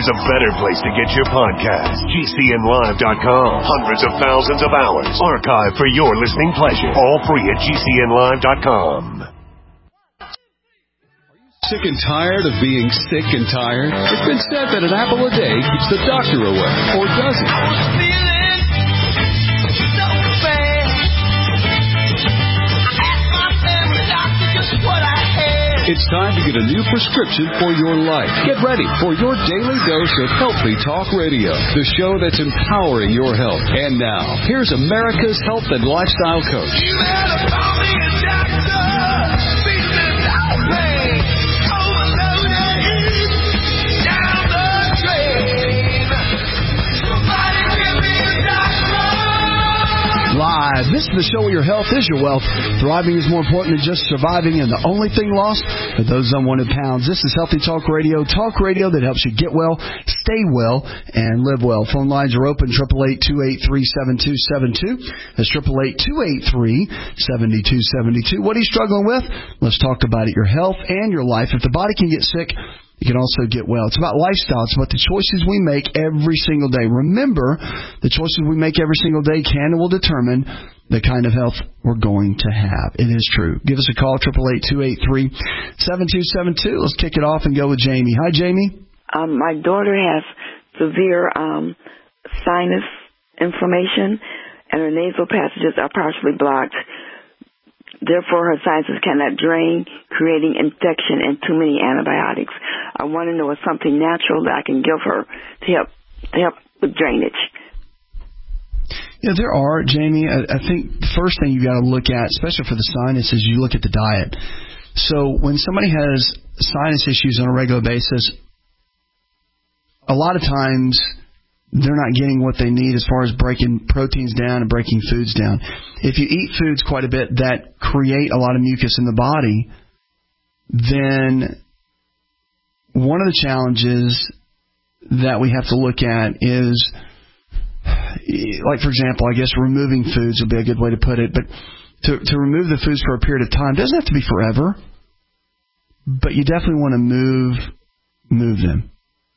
there's a better place to get your podcast. GCNlive.com. Hundreds of thousands of hours archived for your listening pleasure. All free at GCNlive.com. Sick and tired of being sick and tired? It's been said that an apple a day keeps the doctor away. Or does it? I was feeling so bad. I asked my family doctor just what I had. It's time to get a new prescription for your life. Get ready for your daily dose of Healthy Talk Radio, the show that's empowering your health. And now, here's America's health and lifestyle coach. You better call me a doctor. Live. This is the show where your health is your wealth. Thriving is more important than just surviving, and the only thing lost are those unwanted pounds. This is Healthy Talk Radio that helps you get well, stay well, and live well. Phone lines are open, 888-283-7272. That's 888-283-7272. What are you struggling with? Let's talk about it. Your health and your life. If the body can get sick, you can also get well. It's about lifestyle. It's about the choices we make every single day. Remember, the choices we make every single day can and will determine the kind of health we're going to have. It is true. Give us a call, 888-283-7272. Let's kick it off and go with Jamie. Hi, Jamie. My daughter has severe sinus inflammation, and her nasal passages are partially blocked. Therefore, her sinuses cannot drain, creating infection and too many antibiotics. I want to know if something natural that I can give her to help with drainage. Yeah, there are, Jamie. I think the first thing you got to look at, especially for the sinus, is you look at the diet. So when somebody has sinus issues on a regular basis, a lot of times they're not getting what they need as far as breaking proteins down and breaking foods down. If you eat foods quite a bit that create a lot of mucus in the body, then one of the challenges that we have to look at is, like, for example, I guess removing foods would be a good way to put it, but to remove the foods for a period of time doesn't have to be forever, but you definitely want to move them.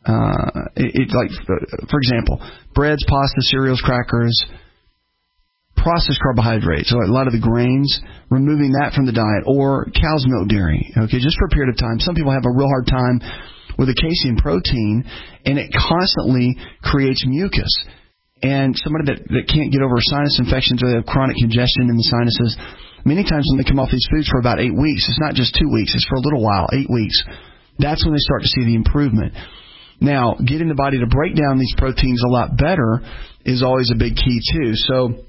Like, for example, breads, pasta, cereals, crackers, processed carbohydrates, so a lot of the grains, removing that from the diet, or cow's milk dairy, okay, just for a period of time. Some people have a real hard time with the casein protein, and it constantly creates mucus. And somebody that can't get over sinus infections or they have chronic congestion in the sinuses, many times when they come off these foods for about 8 weeks, it's not just 2 weeks, it's for a little while, 8 weeks, that's when they start to see the improvement. Now, getting the body to break down these proteins a lot better is always a big key, too. So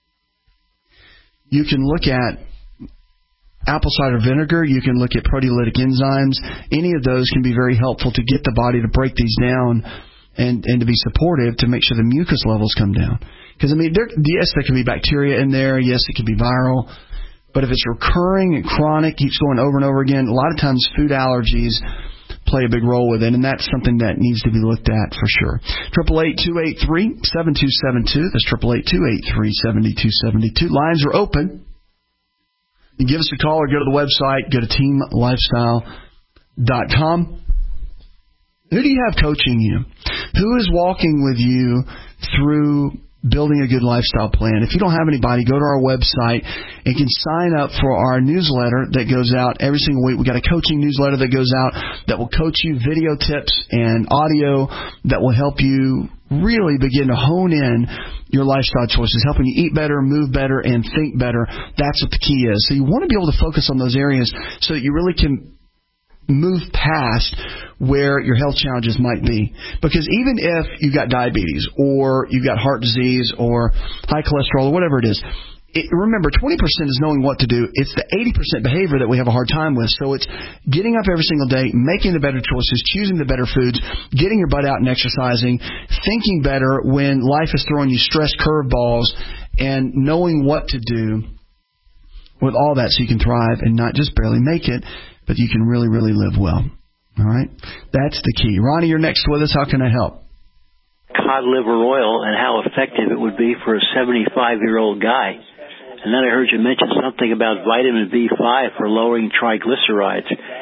you can look at apple cider vinegar. You can look at proteolytic enzymes. Any of those can be very helpful to get the body to break these down and to be supportive to make sure the mucus levels come down. Because, I mean, yes, there can be bacteria in there. Yes, it can be viral. But if it's recurring and chronic, keeps going over and over again, a lot of times food allergies play a big role with it, and that's something that needs to be looked at for sure. 888-283-7272. That's 888-283-7272. Lines are open. You give us a call or go to the website. Go to teamlifestyle.com. Who do you have coaching you? Who is walking with you through building a good lifestyle plan? If you don't have anybody, go to our website and can sign up for our newsletter that goes out every single week. We've got a coaching newsletter that goes out that will coach you, video tips and audio that will help you really begin to hone in your lifestyle choices, helping you eat better, move better, and think better. That's what the key is. So you want to be able to focus on those areas so that you really can move past where your health challenges might be. Because even if you've got diabetes or you've got heart disease or high cholesterol or whatever it is, remember, 20% is knowing what to do. It's the 80% behavior that we have a hard time with. So it's getting up every single day, making the better choices, choosing the better foods, getting your butt out and exercising, thinking better when life is throwing you stress curveballs, and knowing what to do with all that so you can thrive and not just barely make it, but you can really, really live well. All right? That's the key. Ronnie, you're next with us. How can I help? Cod liver oil and how effective it would be for a 75-year-old guy. And then I heard you mention something about vitamin B5 for lowering triglycerides.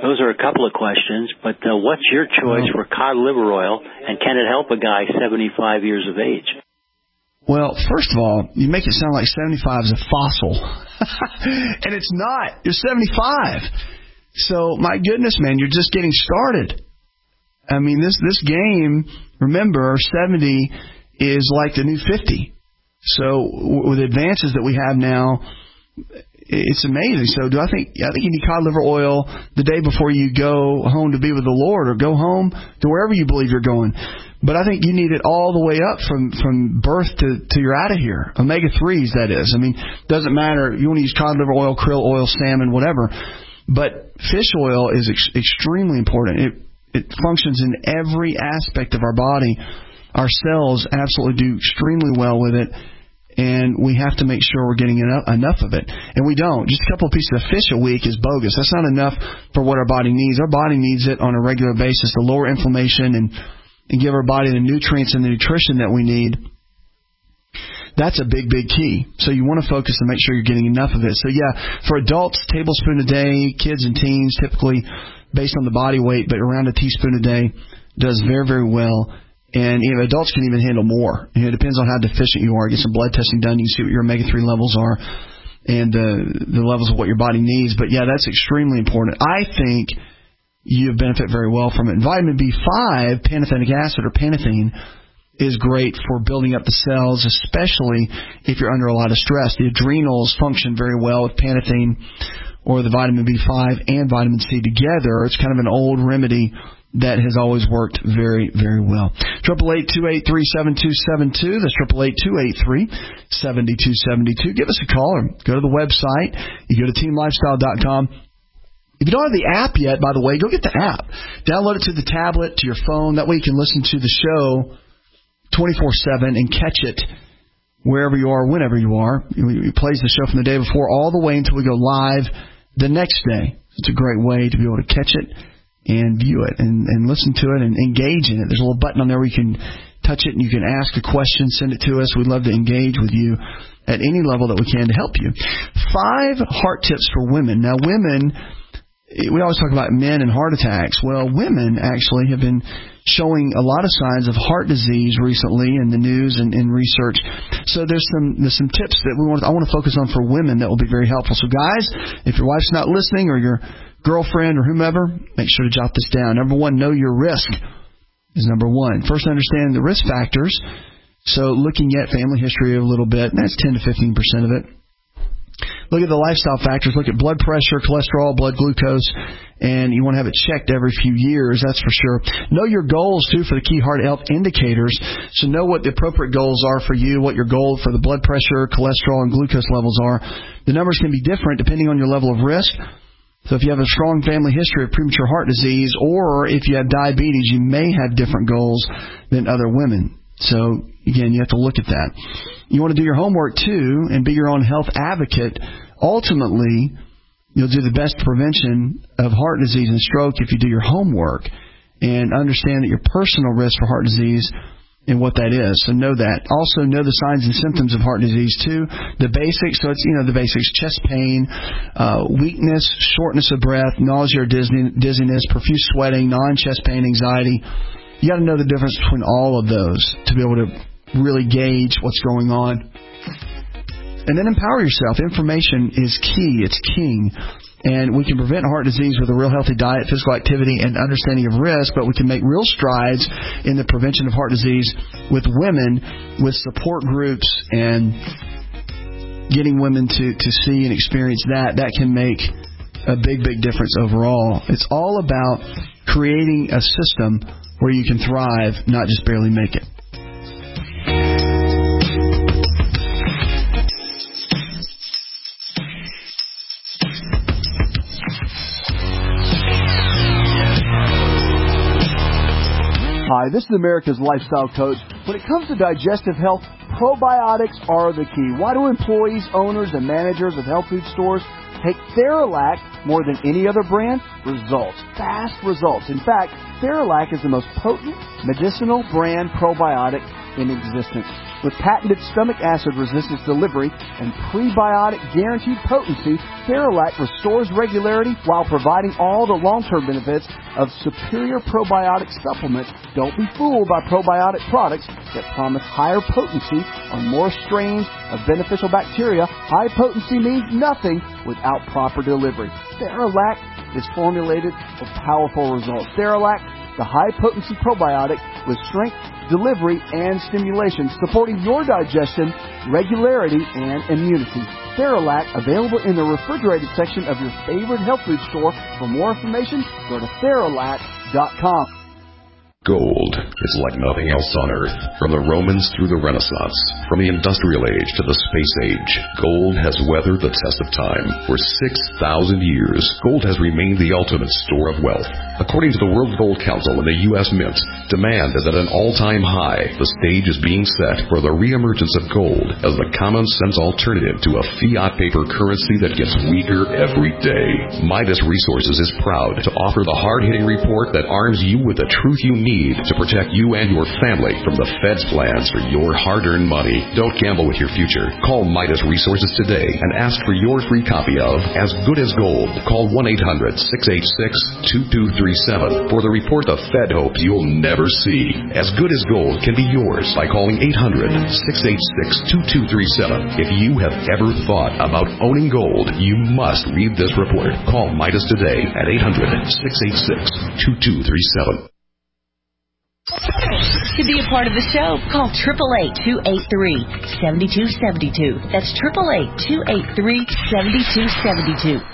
Those are a couple of questions, but what's your choice for cod liver oil, and can it help a guy 75 years of age? Well, first of all, you make it sound like 75 is a fossil. And it's not. You're 75. So, my goodness, man, you're just getting started. I mean, this game, remember, 70 is like the new 50. So, with advances that we have now, it's amazing. So, I think you need cod liver oil the day before you go home to be with the Lord, or go home to wherever you believe you're going. But I think you need it all the way up from birth to you're out of here. Omega-3s, that is. I mean, doesn't matter. You want to use cod liver oil, krill oil, salmon, whatever. But fish oil is extremely important. It functions in every aspect of our body. Our cells absolutely do extremely well with it. And we have to make sure we're getting enough of it. And we don't. Just a couple of pieces of fish a week is bogus. That's not enough for what our body needs. Our body needs it on a regular basis to lower inflammation and give our body the nutrients and the nutrition that we need. That's a big, big key. So you want to focus and make sure you're getting enough of it. So, yeah, for adults, tablespoon a day. Kids and teens, typically based on the body weight, but around a teaspoon a day does very, very well. And adults can even handle more. It depends on how deficient you are. Get some blood testing done. You can see what your omega-3 levels are and the levels of what your body needs. But, yeah, that's extremely important. I think you benefit very well from it. And vitamin B5, pantothenic acid or panathine, is great for building up the cells, especially if you're under a lot of stress. The adrenals function very well with panathine or the vitamin B5 and vitamin C together. It's kind of an old remedy that has always worked very, very well. 888-283-7272. That's 888-283-7272. Give us a call or go to the website. You go to teamlifestyle.com. If you don't have the app yet, by the way, go get the app. Download it to the tablet, to your phone. That way you can listen to the show 24/7 and catch it wherever you are, whenever you are. It plays the show from the day before all the way until we go live the next day. It's a great way to be able to catch it and view it and listen to it and engage in it. There's a little button on there where you can touch it and you can ask a question, send it to us. We'd love to engage with you at any level that we can to help you. 5 heart tips for women. Now, women, we always talk about men and heart attacks. Well, women actually have been showing a lot of signs of heart disease recently in the news and in research. So there's some tips that I want to focus on for women that will be very helpful. So guys, if your wife's not listening or your girlfriend or whomever, make sure to jot this down. Number 1, know your risk is number 1. First, understand the risk factors. So looking at family history a little bit, and that's 10 to 15% of it. Look at the lifestyle factors. Look at blood pressure, cholesterol, blood glucose, and you want to have it checked every few years, that's for sure. Know your goals, too, for the key heart health indicators. So know what the appropriate goals are for you, what your goal for the blood pressure, cholesterol, and glucose levels are. The numbers can be different depending on your level of risk. So if you have a strong family history of premature heart disease, or if you have diabetes, you may have different goals than other women. So, again, you have to look at that. You want to do your homework, too, and be your own health advocate. Ultimately, you'll do the best prevention of heart disease and stroke if you do your homework and understand that your personal risk for heart disease and what that is. So know that. Also know the signs and symptoms of heart disease, too. The basics, so it's, the basics, chest pain, weakness, shortness of breath, nausea or dizziness, profuse sweating, non-chest pain, anxiety. You got to know the difference between all of those to be able to really gauge what's going on. And then empower yourself. Information is key. It's king. And we can prevent heart disease with a real healthy diet, physical activity, and understanding of risk, but we can make real strides in the prevention of heart disease with women, with support groups, and getting women to see and experience that. That can make a big, big difference overall. It's all about creating a system where you can thrive, not just barely make it. Hi, this is America's Lifestyle Coach. When it comes to digestive health, probiotics are the key. Why do employees, owners, and managers of health food stores take Theralac more than any other brand? Results. Fast results. In fact, Theralac is the most potent medicinal brand probiotic in existence. With patented stomach acid resistance delivery and prebiotic guaranteed potency, Theralac restores regularity while providing all the long-term benefits of superior probiotic supplements. Don't be fooled by probiotic products that promise higher potency on more strains of beneficial bacteria. High potency means nothing without proper delivery. Theralac is formulated for powerful results. Theralac, the high-potency probiotic with strength, delivery, and stimulation, supporting your digestion, regularity, and immunity. Theralac, available in the refrigerated section of your favorite health food store. For more information, go to Theralac.com. Gold is like nothing else on Earth. From the Romans through the Renaissance, from the Industrial Age to the Space Age, gold has weathered the test of time. For 6,000 years, gold has remained the ultimate store of wealth. According to the World Gold Council and the U.S. Mint, demand is at an all-time high. The stage is being set for the reemergence of gold as the common-sense alternative to a fiat paper currency that gets weaker every day. Midas Resources is proud to offer the hard-hitting report that arms you with the truth you need to protect you and your family from the Fed's plans for your hard-earned money. Don't gamble with your future. Call Midas Resources today and ask for your free copy of As Good as Gold. Call 1-800-686-2237 for the report the Fed hopes you'll never see. As Good as Gold can be yours by calling 800-686-2237. If you have ever thought about owning gold, you must read this report. Call Midas today at 800-686-2237. To be a part of the show, call 888-283-7272. That's 888-283-7272.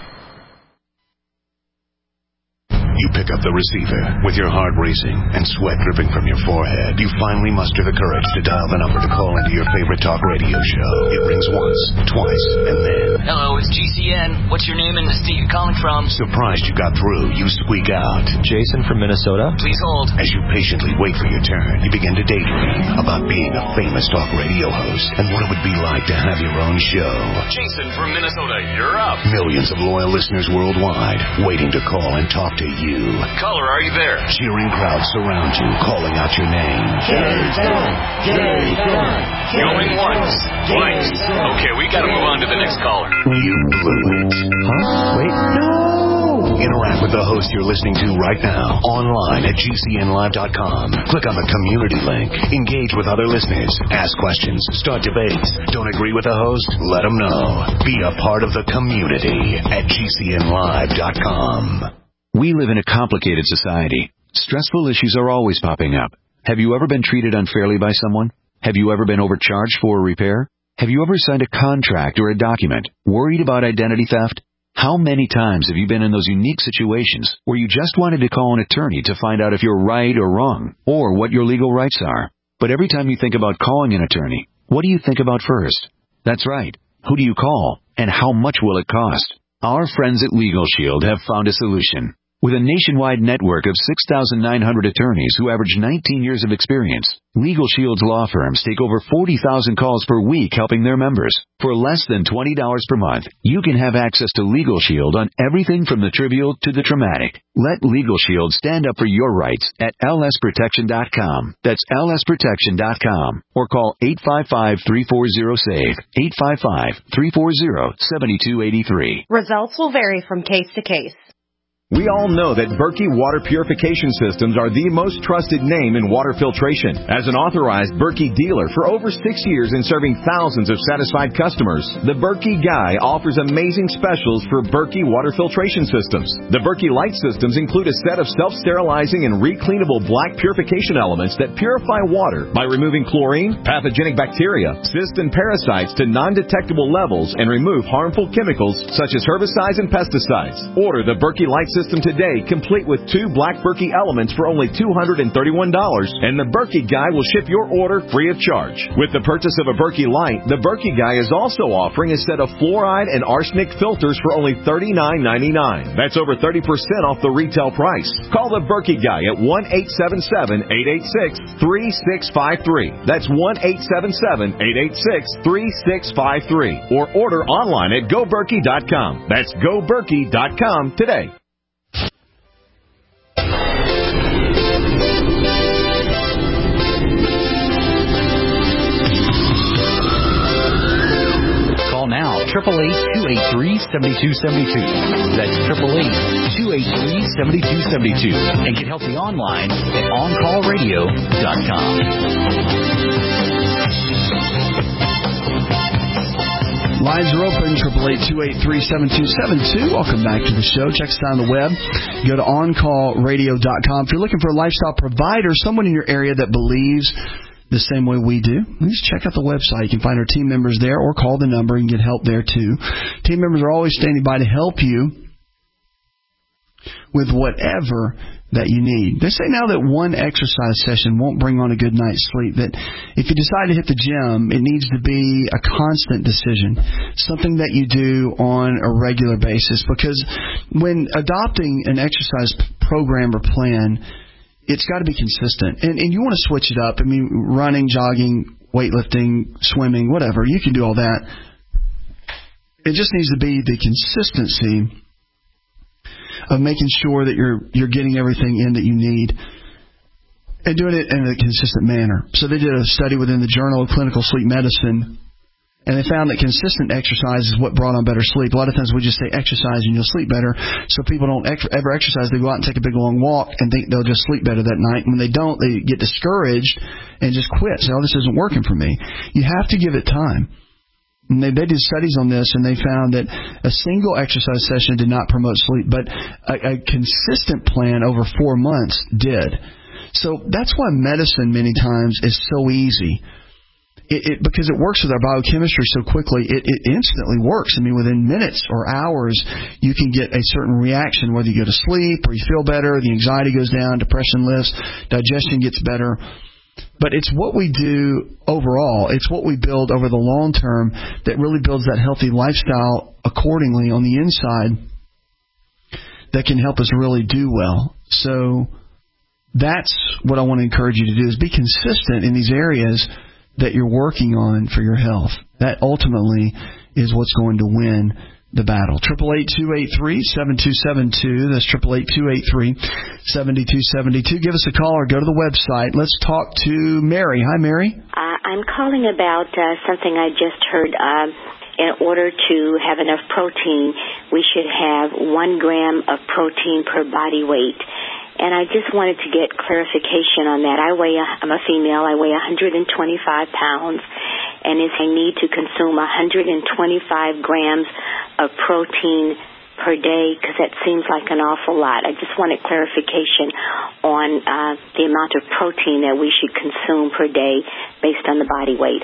You pick up the receiver. With your heart racing and sweat dripping from your forehead, you finally muster the courage to dial the number to call into your favorite talk radio show. It rings once, twice, and then... Hello, it's GCN. What's your name and the state you're calling from? Surprised you got through, you squeak out. Jason from Minnesota. Please hold. As you patiently wait for your turn, you begin to daydream about being a famous talk radio host and what it would be like to have your own show. Jason from Minnesota, you're up. Millions of loyal listeners worldwide waiting to call and talk to you. Caller, are you there? Cheering crowds surround you, calling out your name. Jason! Jason! Going once, twice. Okay, we gotta move on to the next caller. You blew it. Huh? Wait. No! Interact with the host you're listening to right now, online at GCNlive.com. Click on the community link. Engage with other listeners. Ask questions. Start debates. Don't agree with the host? Let them know. Be a part of the community at GCNlive.com. We live in a complicated society. Stressful issues are always popping up. Have you ever been treated unfairly by someone? Have you ever been overcharged for a repair? Have you ever signed a contract or a document? Worried about identity theft? How many times have you been in those unique situations where you just wanted to call an attorney to find out if you're right or wrong, or what your legal rights are? But every time you think about calling an attorney, what do you think about first? That's right. Who do you call, and how much will it cost? Our friends at Legal Shield have found a solution. With a nationwide network of 6,900 attorneys who average 19 years of experience, Legal Shield's law firms take over 40,000 calls per week helping their members. For less than $20 per month, you can have access to Legal Shield on everything from the trivial to the traumatic. Let Legal Shield stand up for your rights at lsprotection.com. That's lsprotection.com. Or call 855-340-SAVE, 855-340-7283. Results will vary from case to case. We all know that Berkey Water Purification Systems are the most trusted name in water filtration. As an authorized Berkey dealer for over 6 years and serving thousands of satisfied customers, the Berkey Guy offers amazing specials for Berkey Water Filtration Systems. The Berkey Light Systems include a set of self-sterilizing and recleanable black purification elements that purify water by removing chlorine, pathogenic bacteria, cysts, and parasites to non-detectable levels and remove harmful chemicals such as herbicides and pesticides. Order the Berkey Light System today, complete with 2 black Berkey elements for only $231, and the Berkey Guy will ship your order free of charge. With the purchase of a Berkey Light, the Berkey Guy is also offering a set of fluoride and arsenic filters for only $39.99. That's over 30% off the retail price. Call the Berkey Guy at 1-877-886-3653. That's 1-877-886-3653. Or order online at GoBerkey.com. That's GoBerkey.com today. 888-283-7272. That's 888-283-7272. And get healthy online at OnCallRadio.com. Lines are open, 888-283-7272. Welcome back to the show. Check us out on the web. Go to OnCallRadio.com. If you're looking for a lifestyle provider, someone in your area that believes the same way we do, please check out the website. You can find our team members there or call the number and get help there too. Team members are always standing by to help you with whatever that you need. They say now that one exercise session won't bring on a good night's sleep, that if you decide to hit the gym, it needs to be a constant decision, something that you do on a regular basis, because when adopting an exercise program or plan, it's got to be consistent. And you want to switch it up. I mean, running, jogging, weightlifting, swimming, whatever. You can do all that. It just needs to be the consistency of making sure that you're getting everything in that you need and doing it in a consistent manner. So they did a study within the Journal of Clinical Sleep Medicine, and they found that consistent exercise is what brought on better sleep. A lot of times we just say exercise and you'll sleep better, so people don't ever exercise. They go out and take a big long walk and think they'll just sleep better that night. And when they don't, they get discouraged and just quit. Say, oh, this isn't working for me. You have to give it time. And they did studies on this, and they found that a single exercise session did not promote sleep, but a consistent plan over 4 months did. So that's why medicine many times is so easy. Because it works with our biochemistry so quickly, it instantly works. I mean, within minutes or hours, you can get a certain reaction, whether you go to sleep or you feel better, the anxiety goes down, depression lifts, digestion gets better. But it's what we do overall. It's what we build over the long term that really builds that healthy lifestyle accordingly on the inside that can help us really do well. So that's what I want to encourage you to do, is be consistent in these areas that you're working on for your health. That ultimately is what's going to win the battle. 888-283-7272. That's 888-283-7272. Give us a call or go to the website. Let's talk to Mary. Hi, Mary. I'm calling about something I just heard. In order to have enough protein, we should have 1 gram of protein per body weight. And I just wanted to get clarification on that. I'm a female. I weigh 125 pounds. And I need to consume 125 grams of protein per day, because that seems like an awful lot. I just wanted clarification on the amount of protein that we should consume per day based on the body weight.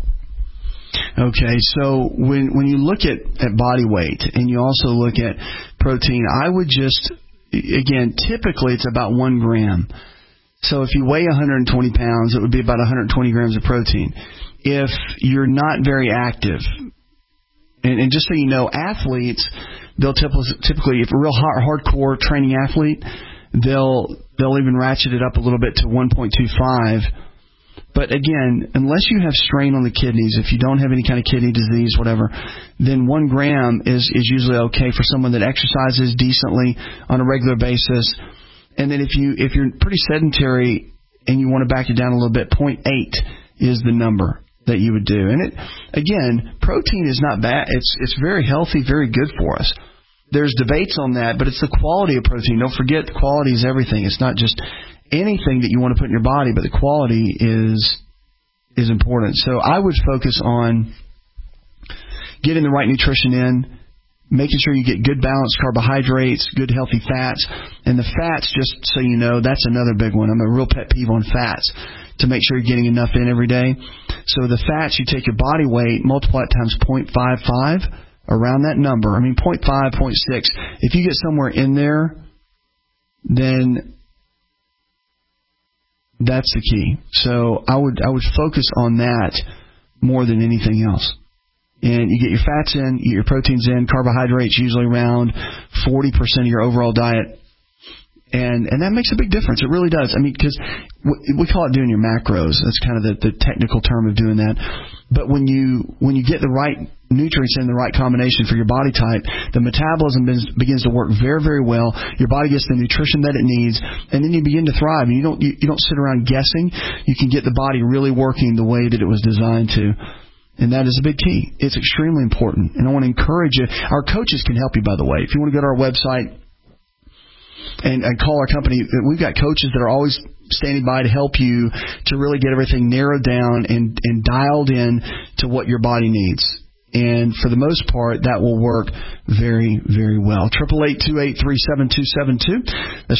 Okay, so when you look at body weight and you also look at protein, I would just, again, typically it's about 1 gram. So if you weigh 120 pounds, it would be about 120 grams of protein. If you're not very active, and just so you know, athletes, they'll typically, if a real hardcore training athlete, they'll even ratchet it up a little bit to 1.25. But again, unless you have strain on the kidneys, if you don't have any kind of kidney disease, whatever, then 1 gram is usually okay for someone that exercises decently on a regular basis. And then if you're pretty sedentary and you want to back it down a little bit, 0.8 is the number that you would do. And again, protein is not bad. It's very healthy, very good for us. There's debates on that, but it's the quality of protein. Don't forget, quality is everything. It's not just anything that you want to put in your body, but the quality is important. So I would focus on getting the right nutrition in, making sure you get good balanced carbohydrates, good healthy fats. And the fats, just so you know, that's another big one. I'm a real pet peeve on fats, to make sure you're getting enough in every day. So the fats, you take your body weight, multiply it times 0.55, around that number. I mean, 0.5, 0.6. If you get somewhere in there, then that's the key. So I would focus on that more than anything else. And you get your fats in, you get your proteins in, carbohydrates usually around 40% of your overall diet. And that makes a big difference. It really does. I mean, because we call it doing your macros. That's kind of the technical term of doing that. But when you get the right nutrients in the right combination for your body type, the metabolism begins to work very, very well. Your body gets the nutrition that it needs, and then you begin to thrive. And you don't sit around guessing. You can get the body really working the way that it was designed to. And that is a big key. It's extremely important. And I want to encourage you. Our coaches can help you, by the way. If you want to go to our website and call our company, we've got coaches that are always standing by to help you to really get everything narrowed down and dialed in to what your body needs. And for the most part, that will work very, very well. 888-283-7272. That's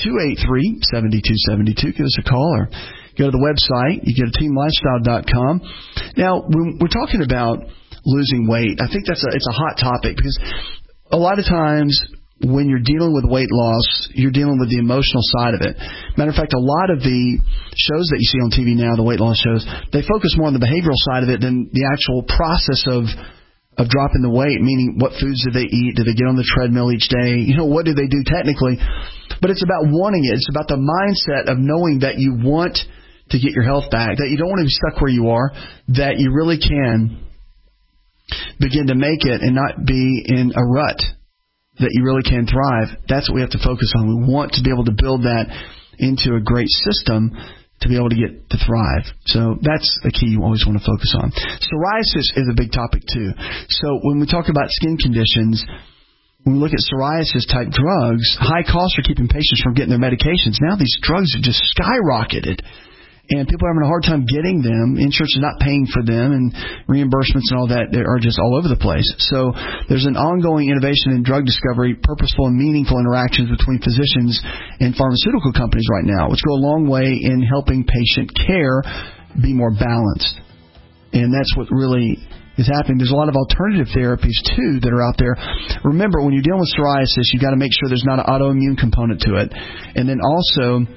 888-283-7272. Give us a call or go to the website. You go to teamlifestyle.com. Now, when we're talking about losing weight, I think it's a hot topic because a lot of times when you're dealing with weight loss, you're dealing with the emotional side of it. Matter of fact, a lot of the shows that you see on TV now, the weight loss shows, they focus more on the behavioral side of it than the actual process of dropping the weight, meaning what foods do they eat? Do they get on the treadmill each day? What do they do technically? But it's about wanting it. It's about the mindset of knowing that you want to get your health back, that you don't want to be stuck where you are, that you really can begin to make it and not be in a rut, that you really can thrive. That's what we have to focus on. We want to be able to build that into a great system to be able to get to thrive. So that's a key you always want to focus on. Psoriasis is a big topic too. So when we talk about skin conditions, when we look at psoriasis-type drugs, high costs are keeping patients from getting their medications. Now these drugs have just skyrocketed. And people are having a hard time getting them. Insurance is not paying for them, and reimbursements and all that are just all over the place. So there's an ongoing innovation in drug discovery, purposeful and meaningful interactions between physicians and pharmaceutical companies right now, which go a long way in helping patient care be more balanced. And that's what really is happening. There's a lot of alternative therapies, too, that are out there. Remember, when you're dealing with psoriasis, you've got to make sure there's not an autoimmune component to it. And then also,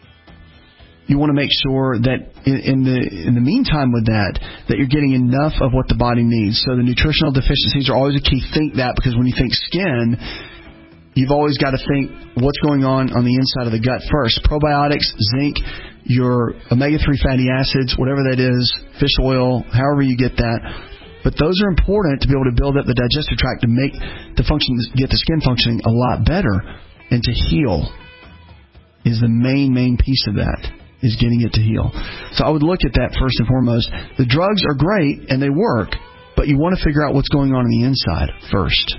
you want to make sure that in the meantime with that you're getting enough of what the body needs. So the nutritional deficiencies are always a key. Think that, because when you think skin, you've always got to think what's going on the inside of the gut first. Probiotics, zinc, your omega-3 fatty acids, whatever that is, fish oil, however you get that. But those are important to be able to build up the digestive tract to make get the skin functioning a lot better. And to heal is the main piece of that, is getting it to heal. So I would look at that first and foremost. The drugs are great and they work, but you want to figure out what's going on the inside first.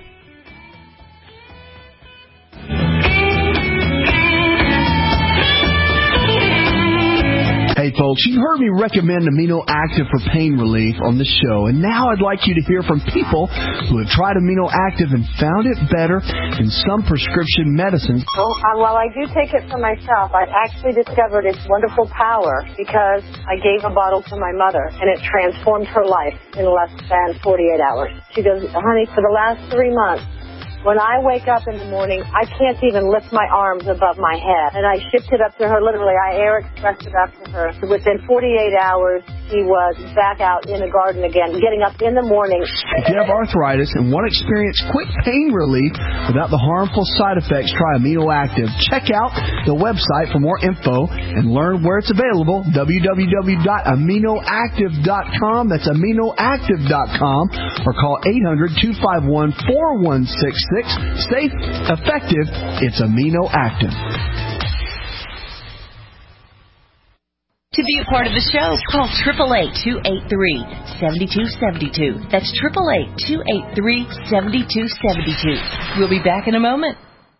Hey folks, you've heard me recommend Amino Active for pain relief on the show, and now I'd like you to hear from people who have tried Amino Active and found it better than some prescription medicines. While I do take it for myself, I actually discovered its wonderful power because I gave a bottle to my mother, and it transformed her life in less than 48 hours. She goes, honey, for the last 3 months, when I wake up in the morning, I can't even lift my arms above my head. And I shipped it up to her, literally. I air expressed it up to her. So within 48 hours, she was back out in the garden again, getting up in the morning. If you have arthritis and want to experience quick pain relief without the harmful side effects, try Amino Active. Check out the website for more info and learn where it's available, www.aminoactive.com. That's aminoactive.com, or call 800-251-4166. Safe, effective, it's Amino Active. To be a part of the show, call 888-283-7272. That's 888-283-7272. We'll be back in a moment.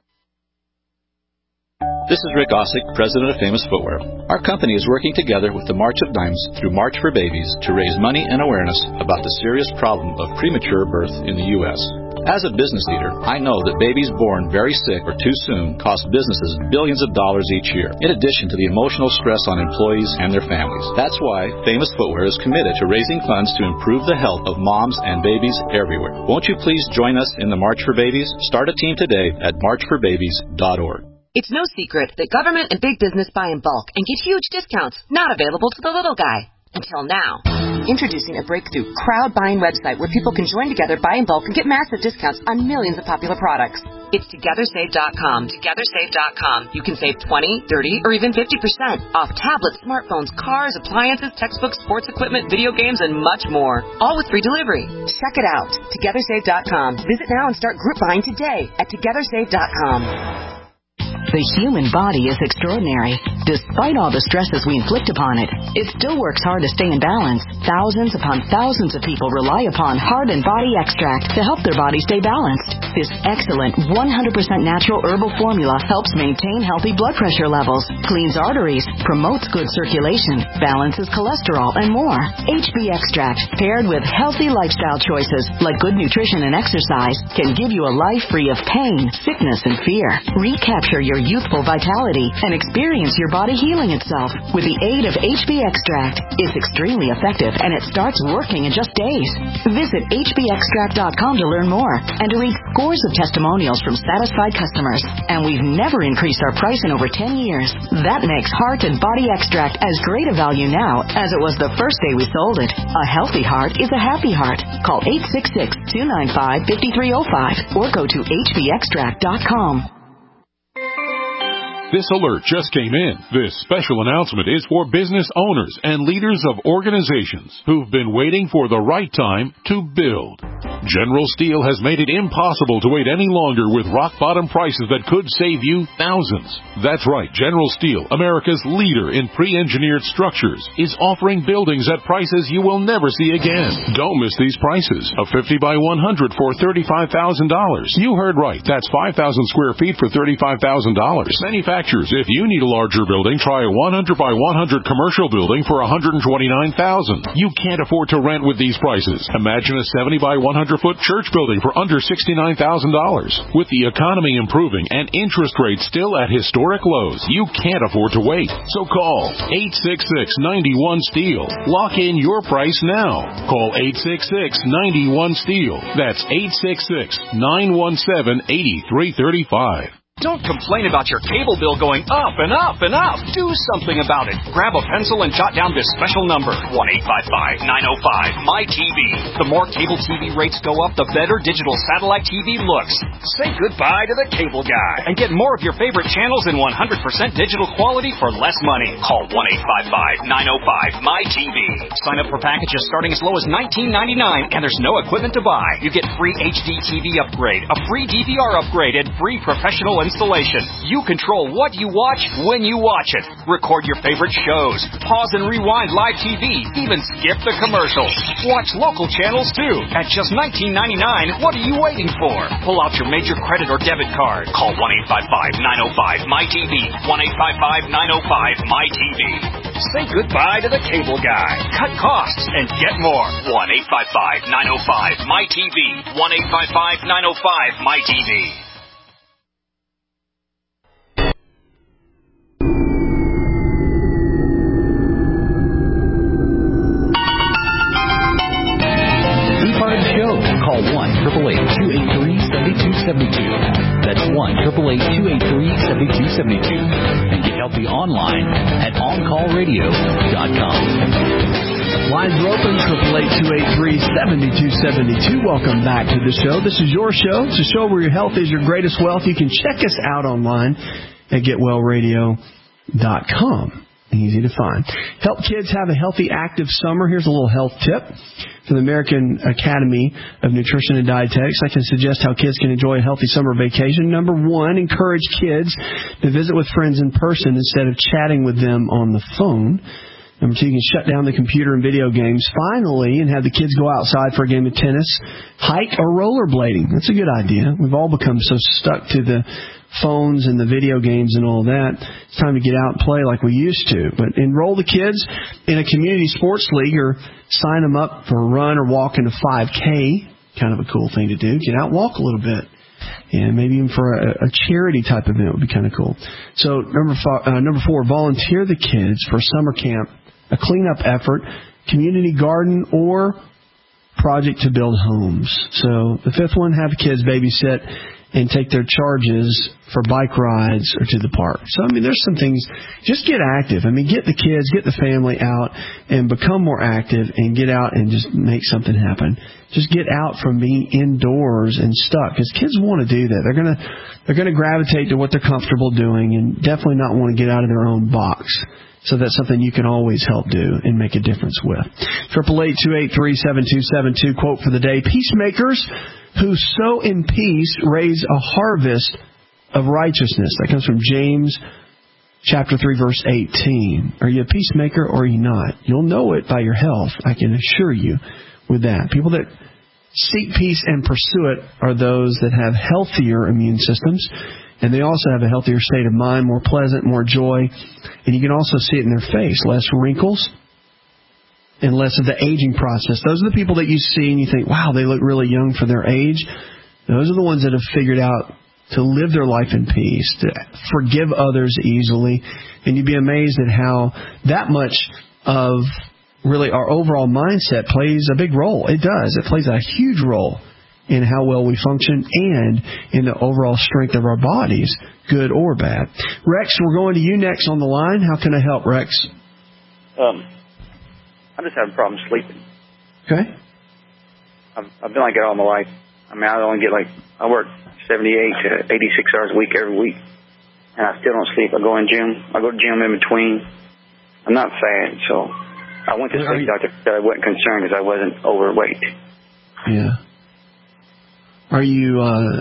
This is Rick Ossick, president of Famous Footwear. Our company is working together with the March of Dimes through March for Babies to raise money and awareness about the serious problem of premature birth in the U.S. As a business leader, I know that babies born very sick or too soon cost businesses billions of dollars each year, in addition to the emotional stress on employees and their families. That's why Famous Footwear is committed to raising funds to improve the health of moms and babies everywhere. Won't you please join us in the March for Babies? Start a team today at marchforbabies.org. It's no secret that government and big business buy in bulk and get huge discounts not available to the little guy. Until now. Introducing a breakthrough crowd buying website where people can join together, buy in bulk, and get massive discounts on millions of popular products. It's TogetherSave.com. TogetherSave.com. You can save 20, 30, or even 50% off tablets, smartphones, cars, appliances, textbooks, sports equipment, video games, and much more. All with free delivery. Check it out. TogetherSave.com. Visit now and start group buying today at TogetherSave.com. The human body is extraordinary. Despite all the stresses we inflict upon it, it still works hard to stay in balance. Thousands upon thousands of people rely upon Heart and Body Extract to help their body stay balanced. This excellent 100% natural herbal formula helps maintain healthy blood pressure levels, cleans arteries, promotes good circulation, balances cholesterol, and more. HB Extract, paired with healthy lifestyle choices like good nutrition and exercise, can give you a life free of pain, sickness, and fear. Recapture your youthful vitality and experience your body healing itself with the aid of HB Extract. It's extremely effective and it starts working in just days. Visit hbextract.com to learn more and to read scores of testimonials from satisfied customers. And we've never increased our price in over 10 years. That makes Heart and Body Extract as great a value now as it was the first day we sold it. A healthy heart is a happy heart. Call 866-295-5305 or go to hbextract.com. This alert just came in. This special announcement is for business owners and leaders of organizations who've been waiting for the right time to build. General Steel has made it impossible to wait any longer with rock-bottom prices that could save you thousands. That's right, General Steel, America's leader in pre-engineered structures, is offering buildings at prices you will never see again. Don't miss these prices. A 50 by 100 for $35,000. You heard right. That's 5,000 square feet for $35,000. Manufacturers, if you need a larger building, try a 100 by 100 commercial building for $129,000. You can't afford to rent with these prices. Imagine a 70 by 100-foot church building for under $69,000. With the economy improving and interest rates still at historic lows, you can't afford to wait. So call 866-91-STEEL. Lock in your price now. Call 866-91-STEEL. That's 866-917-8335. Don't complain about your cable bill going up and up and up. Do something about it. Grab a pencil and jot down this special number, 1-855-905-MY-TV. The more cable TV rates go up, the better digital satellite TV looks. Say goodbye to the cable guy and get more of your favorite channels in 100% digital quality for less money. Call 1-855-905-MY-TV. Sign up for packages starting as low as $19.99, and there's no equipment to buy. You get free HD TV upgrade, a free DVR upgrade, and free professional installation. You control what you watch when you watch it. Record your favorite shows. Pause and rewind live TV. Even skip the commercials. Watch local channels too. At just $19.99, what are you waiting for? Pull out your major credit or debit card. Call 1-855-905-MY-TV. 1-855-905-MY-TV. Say goodbye to the cable guy. Cut costs and get more. 1-855-905-MY-TV. 1-855-905-MY-TV. Call 1-888-283-7272. That's 1-888-283-7272. And get healthy online at OnCallRadio.com. Lines are open, 888-283-7272. Welcome back to the show. This is your show. It's a show where your health is your greatest wealth. You can check us out online at GetWellRadio.com. Easy to find. Help kids have a healthy, active summer. Here's a little health tip from the American Academy of Nutrition and Dietetics. I can suggest how kids can enjoy a healthy summer vacation. Number one, encourage kids to visit with friends in person instead of chatting with them on the phone. Number two, you can shut down the computer and video games finally and have the kids go outside for a game of tennis, hike, or rollerblading. That's a good idea. We've all become so stuck to the phones and the video games and all that. It's time to get out and play like we used to. But enroll the kids in a community sports league or sign them up for a run or walk in a 5K. Kind of a cool thing to do. Get out and walk a little bit. And maybe even for a charity type event would be kind of cool. So number four, volunteer the kids for summer camp, a cleanup effort, community garden, or project to build homes. So the fifth one, have the kids babysit and take their charges for bike rides or to the park. So, I mean, there's some things. Just get active. I mean, get the kids, get the family out and become more active and get out and just make something happen. Just get out from being indoors and stuck, because kids want to do that. They're gonna gravitate to what they're comfortable doing and definitely not want to get out of their own box. So that's something you can always help do and make a difference with. 888-283-7272. Quote for the day: peacemakers who sow in peace raise a harvest of righteousness. That comes from James chapter 3, verse 18. Are you a peacemaker or are you not? You'll know it by your health, I can assure you with that. People that seek peace and pursue it are those that have healthier immune systems, and they also have a healthier state of mind, more pleasant, more joy. And you can also see it in their face. Less wrinkles and less of the aging process. Those are the people that you see and you think, wow, they look really young for their age. Those are the ones that have figured out to live their life in peace, to forgive others easily. And you'd be amazed at how that much of really our overall mindset plays a big role. It does. It plays a huge role in how well we function and in the overall strength of our bodies, good or bad. Rex, we're going to you next on the line. How can I help, Rex? I just have a problem sleeping. Okay. I've been like that all my life. I mean, I only get I work 78 to 86 hours a week every week, and I still don't sleep. I go to gym in between. I'm not fat, so I went to the sleep doctor that I wasn't concerned because I wasn't overweight. Yeah. Are you,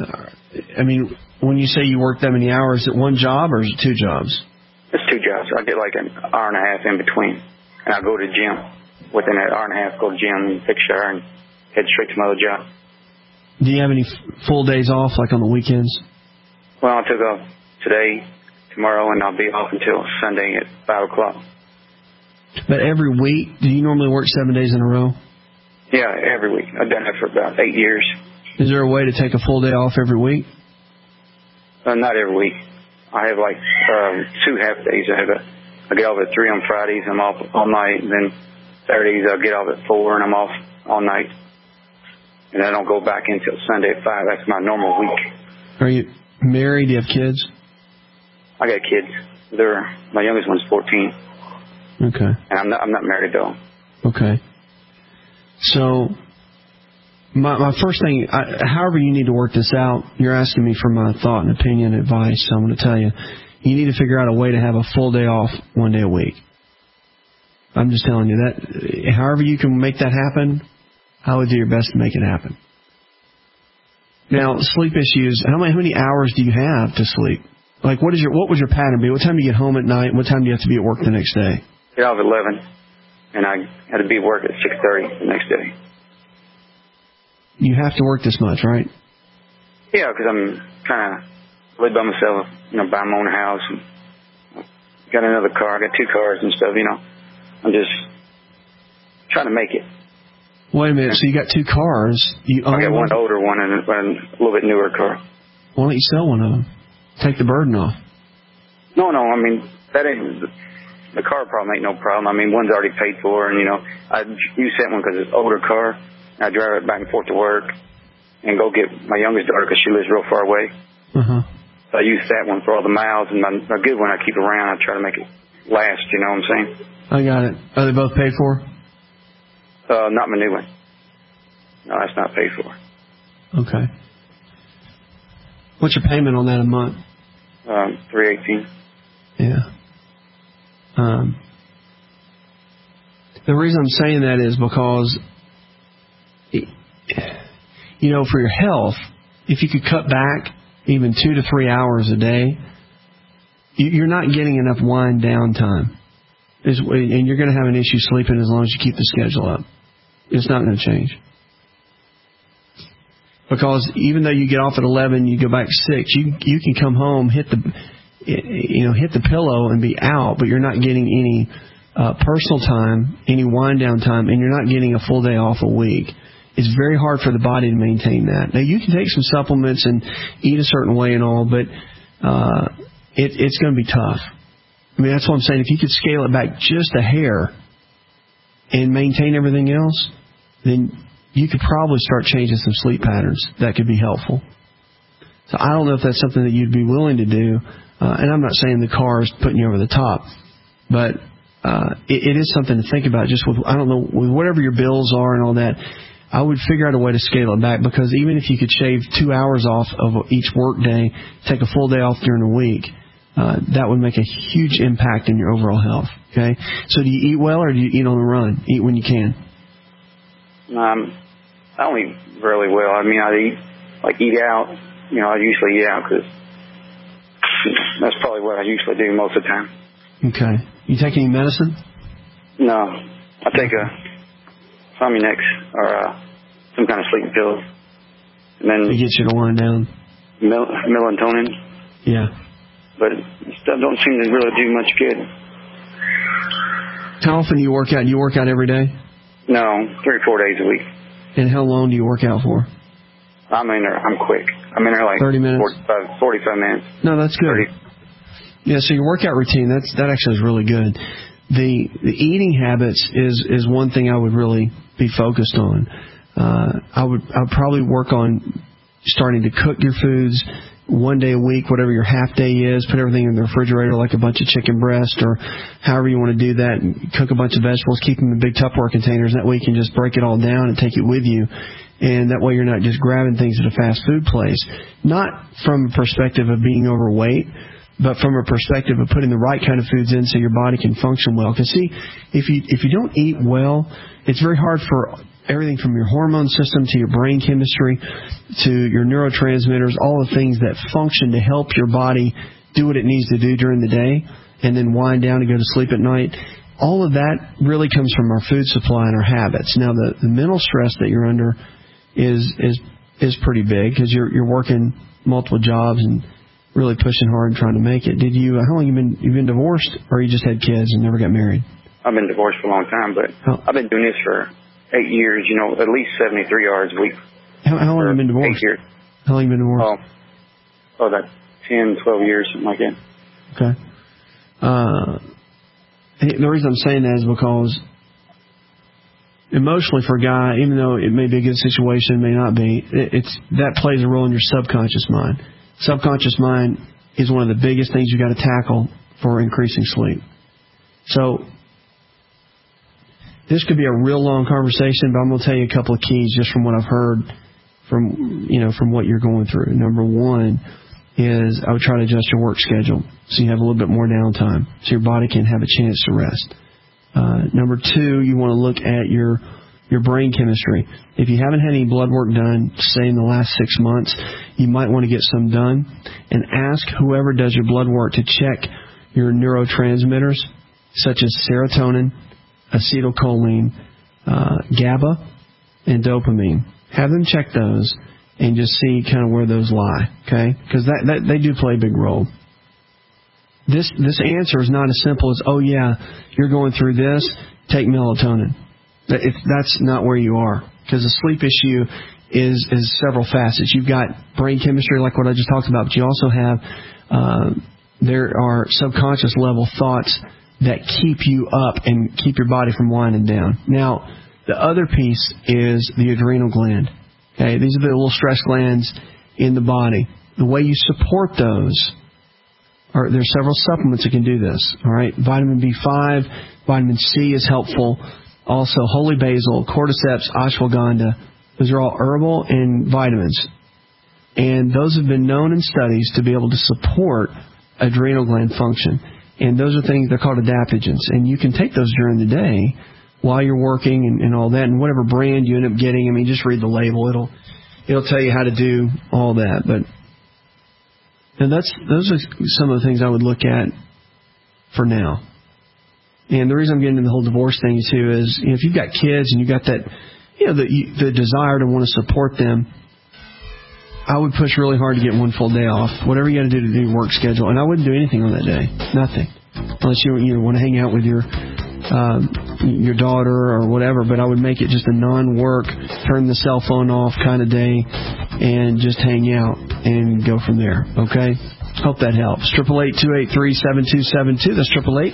when you say you work that many hours, is it one job or is it two jobs? It's two jobs. I get like an hour and a half in between, and I go to the gym. Within that hour and a half, go to the gym and take a shower and head straight to my other job. Do you have any full days off, like on the weekends? Well, I took off today, tomorrow, and I'll be off until Sunday at 5 o'clock. But every week, do you normally work 7 days in a row? Yeah, every week. I've done that for about 8 years. Is there a way to take a full day off every week? Not every week. I have 2 half days. I get off at 3 on Fridays. I'm off all night. And then Saturdays I'll get off at 4 and I'm off all night. And I don't go back until Sunday at 5. That's my normal week. Are you married? Do you have kids? I got kids. My youngest one's 14. Okay. And I'm not married though. Okay. So my first thing, however you need to work this out, you're asking me for my thought and opinion and advice. So I'm going to tell you, you need to figure out a way to have a full day off 1 day a week. I'm just telling you that. However you can make that happen, I would do your best to make it happen. Now, sleep issues. How many hours do you have to sleep? Like, what would your pattern be? What time do you get home at night? What time do you have to be at work the next day? Get off at 11, and I had to be at work at 6:30 the next day. You have to work this much, right? Yeah, because I'm kind of live by myself. Buy my own house, and got another car. I got 2 cars and stuff. I'm just trying to make it. Wait a minute. So you got 2 cars. I got one older one and a little bit newer car. Why don't you sell one of them? Take the burden off. No. I mean, that ain't the car problem. Ain't no problem. I mean, one's already paid for, and I use that one because it's an older car. I drive it back and forth to work and go get my youngest daughter because she lives real far away. Uh-huh. So I use that one for all the miles, and my good one I keep around. I try to make it last. You know what I'm saying? I got it. Are they both paid for? Not my new one. No, that's not paid for. Okay. What's your payment on that a month? $318. Yeah. The reason I'm saying that is because, for your health, if you could cut back even 2 to 3 hours a day, you're not getting enough wind down time. And you're going to have an issue sleeping as long as you keep the schedule up. It's not going to change. Because even though you get off at 11, you go back 6, you can come home, hit the pillow and be out, but you're not getting any personal time, any wind down time, and you're not getting a full day off a week. It's very hard for the body to maintain that. Now, you can take some supplements and eat a certain way and all, but it's going to be tough. I mean, that's what I'm saying. If you could scale it back just a hair and maintain everything else, then you could probably start changing some sleep patterns. That could be helpful. So I don't know if that's something that you'd be willing to do. And I'm not saying the car is putting you over the top, but it is something to think about. Just with whatever your bills are and all that, I would figure out a way to scale it back, because even if you could shave 2 hours off of each work day, take a full day off during the week, that would make a huge impact in your overall health. Okay, so do you eat well or do you eat on the run? Eat when you can. I don't eat really well. I mean, I eat out. I usually eat out because That's probably what I usually do most of the time. Okay. You take any medicine? No. I take a Somunex or some kind of sleeping pill. And then it gets you to wind down. Melatonin. Yeah. But it don't seem to really do much good. How often do you work out? Do you work out every day? No, 3 or 4 days a week. And how long do you work out for? I'm quick. I'm in there like 30 minutes? 45 minutes. No, that's good. 30. Yeah, so your workout routine, that actually is really good. The eating habits is one thing I would really be focused on. I would probably work on starting to cook your foods 1 day a week, whatever your half day is. Put everything in the refrigerator like a bunch of chicken breast or however you want to do that. And cook a bunch of vegetables, keep them in big Tupperware containers. That way you can just break it all down and take it with you. And that way you're not just grabbing things at a fast food place. Not from a perspective of being overweight, but from a perspective of putting the right kind of foods in so your body can function well. Because see, if you don't eat well, it's very hard for everything from your hormone system to your brain chemistry to your neurotransmitters, all the things that function to help your body do what it needs to do during the day and then wind down and go to sleep at night. All of that really comes from our food supply and our habits. Now, the mental stress that you're under is pretty big because you're working multiple jobs and really pushing hard and trying to make it. How long you've been divorced, or you just had kids and never got married? I've been divorced for a long time, but I've been doing this for 8 years, at least 73 hours a week. How long have you been divorced? 8 years. How long have you been divorced? About 10, 12 years, something like that. Okay. The reason I'm saying that is because emotionally for a guy, even though it may be a good situation, it may not be, that plays a role in your subconscious mind. Subconscious mind is one of the biggest things you got to tackle for increasing sleep. So this could be a real long conversation, but I'm going to tell you a couple of keys just from what I've heard from what you're going through. Number one is I would try to adjust your work schedule so you have a little bit more downtime so your body can have a chance to rest. Number two, you want to look at your brain chemistry. If you haven't had any blood work done, say in the last 6 months, you might want to get some done and ask whoever does your blood work to check your neurotransmitters such as serotonin, acetylcholine, GABA, and dopamine. Have them check those and just see kind of where those lie, okay? Because they do play a big role. This answer is not as simple as, oh yeah, you're going through this, take melatonin. That's not where you are, because the sleep issue is several facets. You've got brain chemistry like what I just talked about, but you also have there are subconscious level thoughts that keep you up and keep your body from winding down. Now, the other piece is the adrenal gland. Okay, these are the little stress glands in the body. The way you support those there's several supplements that can do this. All right, vitamin B5, vitamin C is helpful. Also, holy basil, cordyceps, ashwagandha. Those are all herbal and vitamins. And those have been known in studies to be able to support adrenal gland function. And those are things, they're called adaptogens. And you can take those during the day while you're working and all that. And whatever brand you end up getting, just read the label. It'll tell you how to do all that. But those are some of the things I would look at for now. And the reason I'm getting into the whole divorce thing too is, if you've got kids and you've got that, the desire to want to support them, I would push really hard to get one full day off. Whatever you got to do your work schedule. And I wouldn't do anything on that day. Nothing. Unless you want to hang out with your daughter or whatever. But I would make it just a non-work, turn the cell phone off kind of day and just hang out and go from there. Okay? Hope that helps. 888-283-7272. That's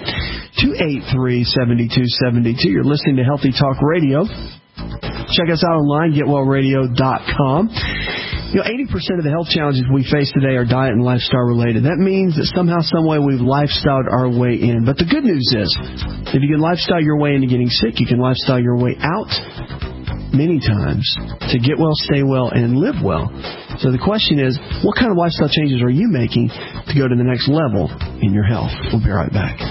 888-283-7272. You're listening to Healthy Talk Radio. Check us out online, getwellradio.com. 80% of the health challenges we face today are diet and lifestyle related. That means that somehow, some way, we've lifestyled our way in. But the good news is, if you can lifestyle your way into getting sick, you can lifestyle your way out many times to get well, stay well, and live well. So the question is, what kind of lifestyle changes are you making to go to the next level in your health? We'll be right back.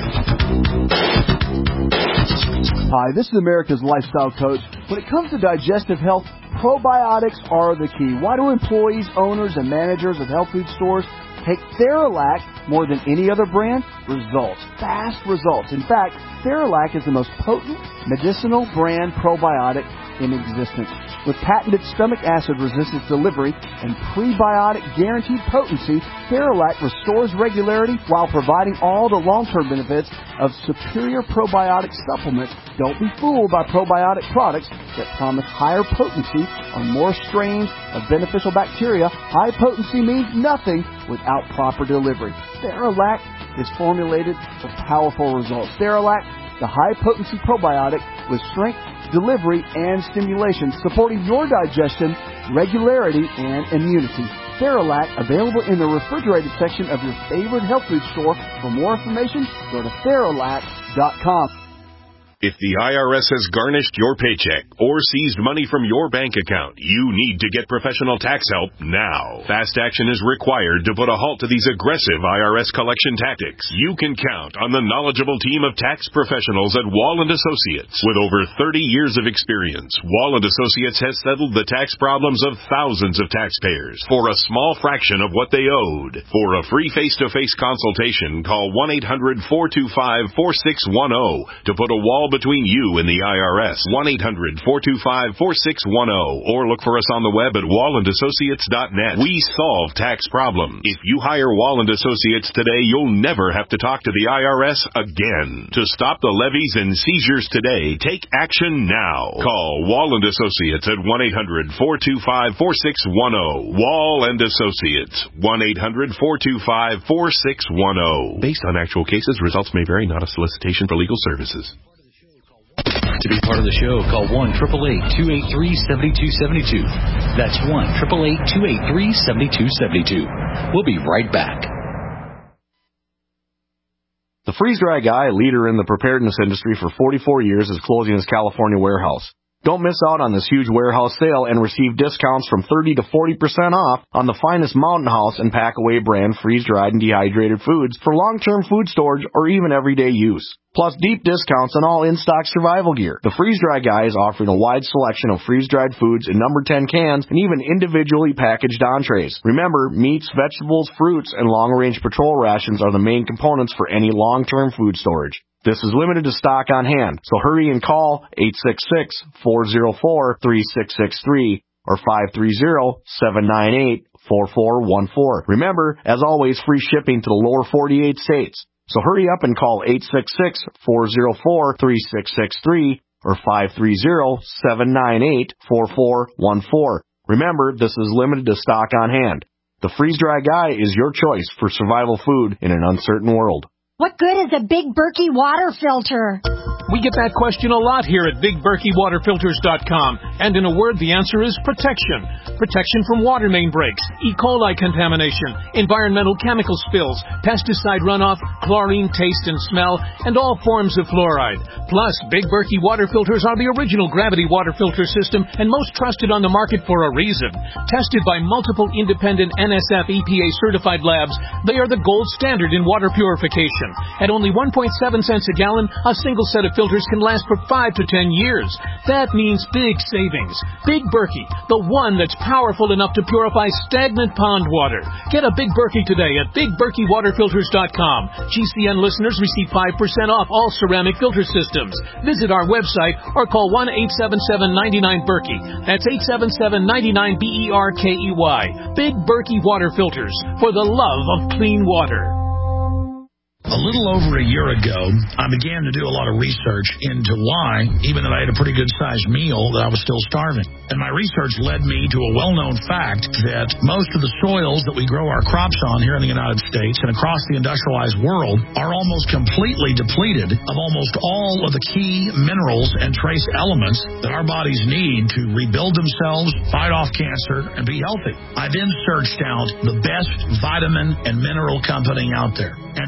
Hi, this is America's Lifestyle Coach. When it comes to digestive health, probiotics are the key. Why do employees, owners, and managers of health food stores Take Theralac more than any other brand. Results. Fast results. In fact, Theralac is the most potent medicinal brand probiotic in existence. With patented stomach acid resistance delivery and prebiotic guaranteed potency, Theralac restores regularity while providing all the long-term benefits of superior probiotic supplements. Don't be fooled by probiotic products that promise higher potency on more strains of beneficial bacteria. High potency means nothing without proper delivery. Theralac is formulated for powerful results. Theralac, the high-potency probiotic with strength, delivery, and stimulation, supporting your digestion, regularity, and immunity. Theralac, available in the refrigerated section of your favorite health food store. For more information, go to Theralac.com. If the IRS has garnished your paycheck or seized money from your bank account, you need to get professional tax help now. Fast action is required to put a halt to these aggressive IRS collection tactics. You can count on the knowledgeable team of tax professionals at Wall & Associates. With over 30 years of experience, Wall & Associates has settled the tax problems of thousands of taxpayers for a small fraction of what they owed. For a free face-to-face consultation, call 1-800-425-4610 to put a wall between you and the IRS. 1-800-425-4610 or look for us on the web at wallandassociates.net. We solve tax problems. If you hire Wall & Associates today, you'll never have to talk to the IRS again. To stop the levies and seizures today, take action now. Call Wall & Associates at 1-800-425-4610. Wall & Associates. 1-800-425-4610. Based on actual cases, results may vary, not a solicitation for legal services. To be part of the show, call 1-888-283-7272. That's 1-888-283-7272. We'll be right back. The Freeze Dry Guy, leader in the preparedness industry for 44 years, is closing his California warehouse. Don't miss out on this huge warehouse sale and receive discounts from 30 to 40% off on the finest Mountain House and Packaway brand freeze-dried and dehydrated foods for long-term food storage or even everyday use. Plus deep discounts on all in-stock survival gear. The Freeze Dry Guy is offering a wide selection of freeze-dried foods in number 10 cans and even individually packaged entrees. Remember, meats, vegetables, fruits, and long-range patrol rations are the main components for any long-term food storage. This is limited to stock on hand, so hurry and call 866-404-3663 or 530-798-4414. Remember, as always, free shipping to the lower 48 states. So hurry up and call 866-404-3663 or 530-798-4414. Remember, this is limited to stock on hand. The Freeze Dry Guy is your choice for survival food in an uncertain world. What good is a Big Berkey water filter? We get that question a lot here at BigBerkeyWaterFilters.com. And in a word, the answer is protection. Protection from water main breaks, E. coli contamination, environmental chemical spills, pesticide runoff, chlorine taste and smell, and all forms of fluoride. Plus, Big Berkey water filters are the original gravity water filter system and most trusted on the market for a reason. Tested by multiple independent NSF EPA certified labs, they are the gold standard in water purification. At only 1.7 cents a gallon, a single set of filters can last for 5 to 10 years. That means big savings. Big Berkey, the one that's powerful enough to purify stagnant pond water. Get a Big Berkey today at BigBerkeyWaterFilters.com. GCN listeners receive 5% off all ceramic filter systems. Visit our website or call 1-877-99-BERKEY. That's 877-99-BERKEY. Big Berkey Water Filters, for the love of clean water. A little over a year ago, I began to do a lot of research into why, even though I had a pretty good-sized meal, that I was still starving. And my research led me to a well-known fact that most of the soils that we grow our crops on here in the United States and across the industrialized world are almost completely depleted of almost all of the key minerals and trace elements that our bodies need to rebuild themselves, fight off cancer, and be healthy. I then searched out the best vitamin and mineral company out there and discovered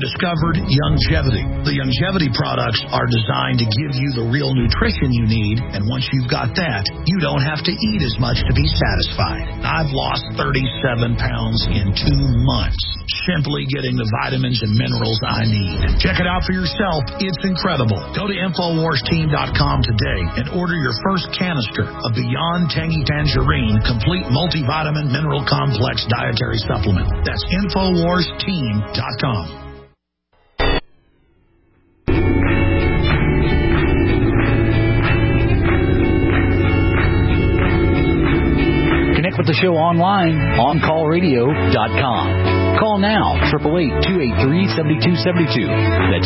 word Youngevity. The Youngevity products are designed to give you the real nutrition you need, and once you've got that, you don't have to eat as much to be satisfied. I've lost 37 pounds in 2 months, simply getting the vitamins and minerals I need. Check it out for yourself. It's incredible. Go to InfoWarsTeam.com today and order your first canister of Beyond Tangy Tangerine Complete Multivitamin Mineral Complex Dietary Supplement. That's InfoWarsTeam.com. Connect with the show online, OnCallRadio.com. Call now, 888-283-7272. That's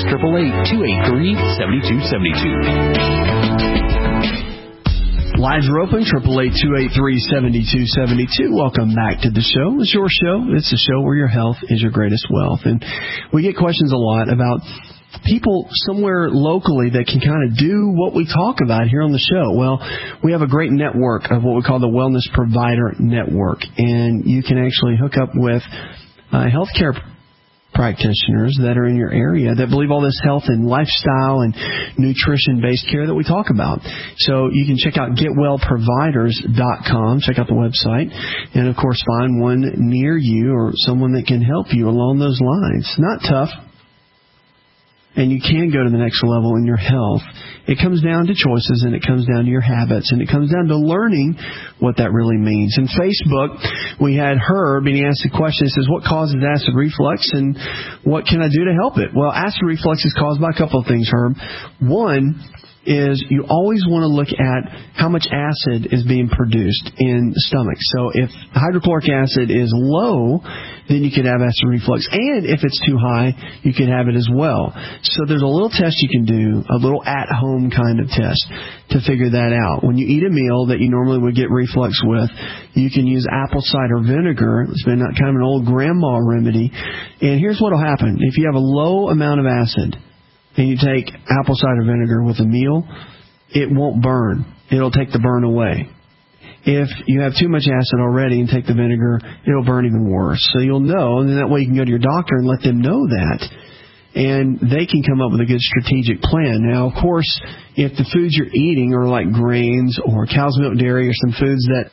888-283-7272. Lines are open, 888-283-7272. Welcome back to the show. It's your show. It's a show where your health is your greatest wealth. And we get questions a lot about people somewhere locally that can kind of do what we talk about here on the show. Well, we have a great network of what we call the Wellness Provider Network, and you can actually hook up with healthcare practitioners that are in your area that believe all this health and lifestyle and nutrition-based care that we talk about. So you can check out GetWellProviders.com, check out the website, and of course find one near you or someone that can help you along those lines. Not tough. And you can go to the next level in your health. It comes down to choices, and it comes down to your habits, and it comes down to learning what that really means. In Facebook, we had Herb, and he asked the question, he says, what causes acid reflux, and what can I do to help it? Well, acid reflux is caused by a couple of things, Herb. One is you always want to look at how much acid is being produced in the stomach. So if hydrochloric acid is low, then you could have acid reflux. And if it's too high, you could have it as well. So there's a little test you can do, a little at-home kind of test to figure that out. When you eat a meal that you normally would get reflux with, you can use apple cider vinegar. It's been kind of an old grandma remedy. And here's what will happen. If you have a low amount of acid, and you take apple cider vinegar with a meal, it won't burn. It'll take the burn away. If you have too much acid already and take the vinegar, it'll burn even worse. So you'll know, and then that way you can go to your doctor and let them know that, and they can come up with a good strategic plan. Now, of course, if the foods you're eating are like grains or cow's milk dairy or some foods that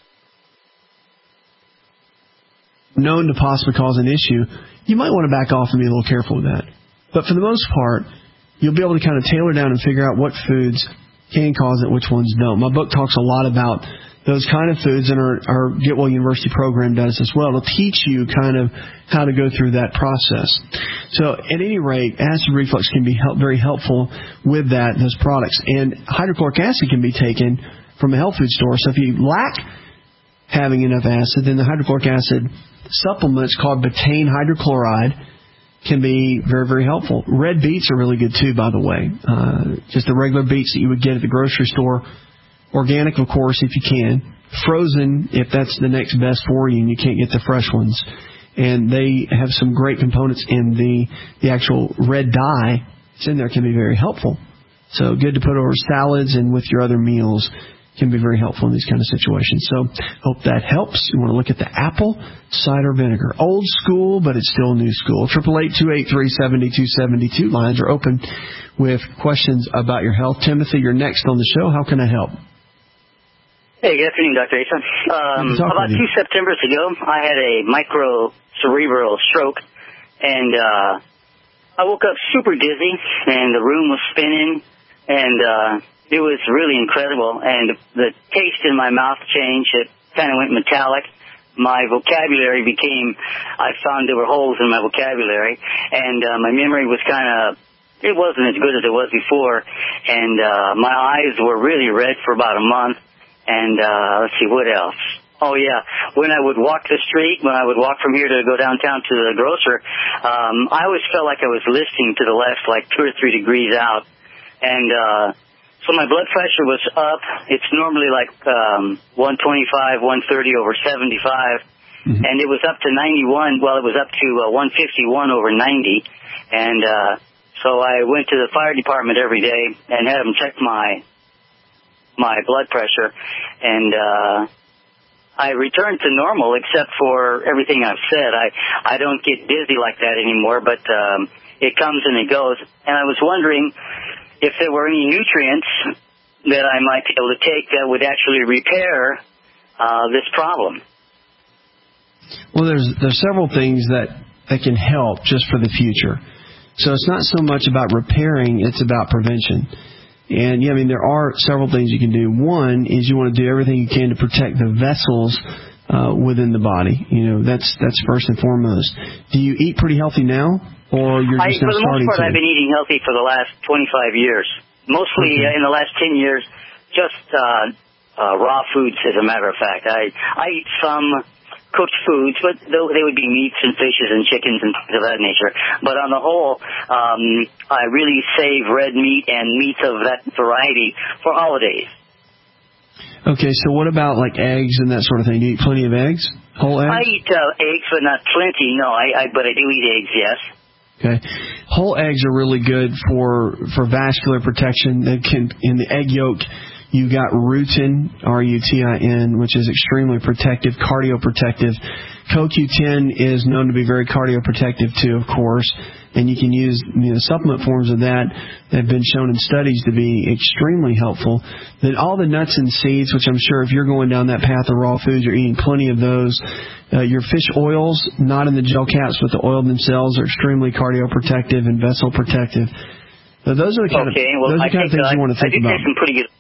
are known to possibly cause an issue, you might want to back off and be a little careful with that. But for the most part, you'll be able to kind of tailor down and figure out what foods can cause it, which ones don't. My book talks a lot about those kind of foods, and our Get Well University program does as well. It'll teach you kind of how to go through that process. So at any rate, acid reflux can be very helpful with those products. And hydrochloric acid can be taken from a health food store. So if you lack having enough acid, then the hydrochloric acid supplements called betaine hydrochloride can be very, very helpful. Red beets are really good, too, by the way. Just the regular beets that you would get at the grocery store. Organic, of course, if you can. Frozen, if that's the next best for you and you can't get the fresh ones. And they have some great components in the actual red dye. It's in there, can be very helpful. So good to put over salads and with your other meals. Can be very helpful in these kind of situations. So hope that helps. You want to look at the apple cider vinegar. Old school, but it's still new school. 888-283-7272. Lines are open with questions about your health. Timothy, you're next on the show. How can I help? Hey, good afternoon, Dr. Asa. About 2 Septembers ago, I had a microcerebral stroke, and I woke up super dizzy, and the room was spinning, and it was really incredible, and the taste in my mouth changed. It kind of went metallic. My vocabulary I found there were holes in my vocabulary, and my memory was it wasn't as good as it was before, and my eyes were really red for about a month, and let's see, what else? Oh, yeah, when I would walk the street, when I would walk from here to go downtown to the grocer, I always felt like I was listing to the left, like 2 or 3 degrees out, and so my blood pressure was up. It's normally like 125, 130 over 75, and it was up to 91. Well, it was up to 151 over 90, and so I went to the fire department every day and had them check my blood pressure, and I returned to normal except for everything I've said. I don't get dizzy like that anymore, but it comes and it goes. And I was wondering if there were any nutrients that I might be able to take that would actually repair this problem. Well, there's several things that can help just for the future. So it's not so much about repairing, it's about prevention. And, yeah, I mean, there are several things you can do. One is you want to do everything you can to protect the vessels within the body. You know, that's first and foremost. Do you eat pretty healthy now, or you're just now starting to? For the most part, I've been eating healthy for the last 25 years. Mostly in the last 10 years, just raw foods, as a matter of fact. I eat some cooked foods, but they would be meats and fishes and chickens and things of that nature. But on the whole, I really save red meat and meats of that variety for holidays. Okay, so what about like eggs and that sort of thing? Do you eat plenty of eggs? Whole eggs? I eat eggs, but not plenty. No, but I do eat eggs, yes. Okay. Whole eggs are really good for vascular protection. They can, in the egg yolk, you got rutin, R-U-T-I-N, which is extremely protective, cardioprotective. CoQ10 is known to be very cardioprotective too, of course. And you can use supplement forms of that have been shown in studies to be extremely helpful. Then all the nuts and seeds, which I'm sure if you're going down that path of raw foods, you're eating plenty of those. Your fish oils, not in the gel caps, but the oil themselves, are extremely cardioprotective and vessel protective. So those are the kind of things you want to think about. I do take some pretty good.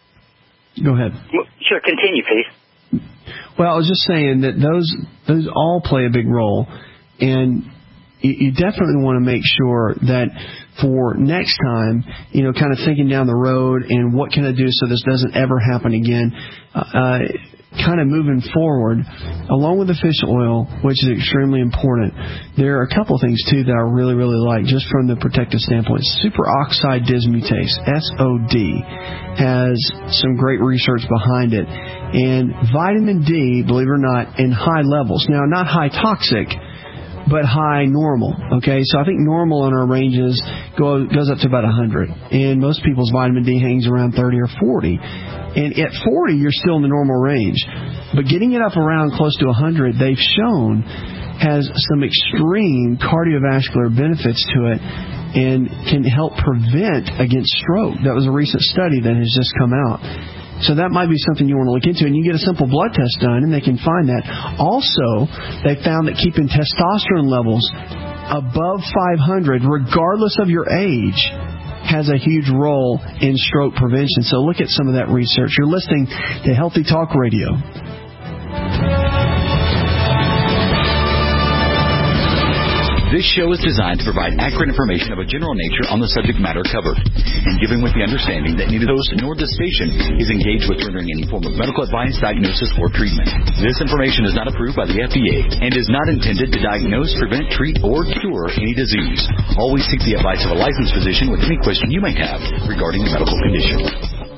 Go ahead. Sure, continue, please. Well, I was just saying that those all play a big role, and you definitely want to make sure that for next time, kind of thinking down the road and what can I do so this doesn't ever happen again, kind of moving forward, along with the fish oil, which is extremely important. There are a couple of things, too, that I really, really like, just from the protective standpoint. Superoxide dismutase, SOD, has some great research behind it. And vitamin D, believe it or not, in high levels. Now, not high toxic, but high normal. Okay, so I think normal in our ranges goes up to about 100. And most people's vitamin D hangs around 30 or 40. And at 40, you're still in the normal range. But getting it up around close to 100, they've shown, has some extreme cardiovascular benefits to it and can help prevent against stroke. That was a recent study that has just come out. So that might be something you want to look into. And you get a simple blood test done, and they can find that. Also, they found that keeping testosterone levels above 500, regardless of your age, has a huge role in stroke prevention. So look at some of that research. You're listening to Healthy Talk Radio. This show is designed to provide accurate information of a general nature on the subject matter covered, and given with the understanding that neither host nor this station is engaged with rendering any form of medical advice, diagnosis, or treatment. This information is not approved by the FDA and is not intended to diagnose, prevent, treat, or cure any disease. Always seek the advice of a licensed physician with any question you may have regarding a medical condition.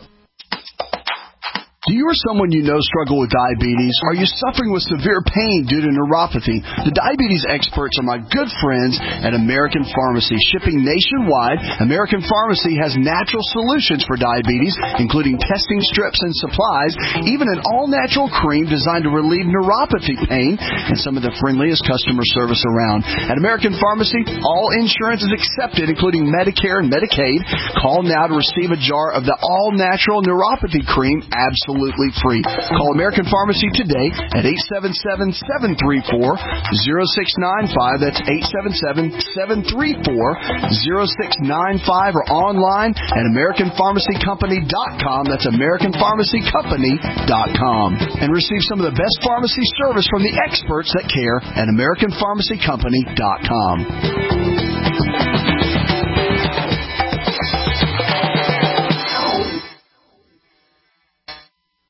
Do you or someone you know struggle with diabetes? Are you suffering with severe pain due to neuropathy? The diabetes experts are my good friends at American Pharmacy. Shipping nationwide, American Pharmacy has natural solutions for diabetes, including testing strips and supplies, even an all-natural cream designed to relieve neuropathy pain, and some of the friendliest customer service around. At American Pharmacy, all insurance is accepted, including Medicare and Medicaid. Call now to receive a jar of the all-natural neuropathy cream absolutely free. Call American Pharmacy today at 877-734-0695. That's 877-734-0695, or online at AmericanPharmacyCompany.com. That's AmericanPharmacyCompany.com. And receive some of the best pharmacy service from the experts that care at AmericanPharmacyCompany.com.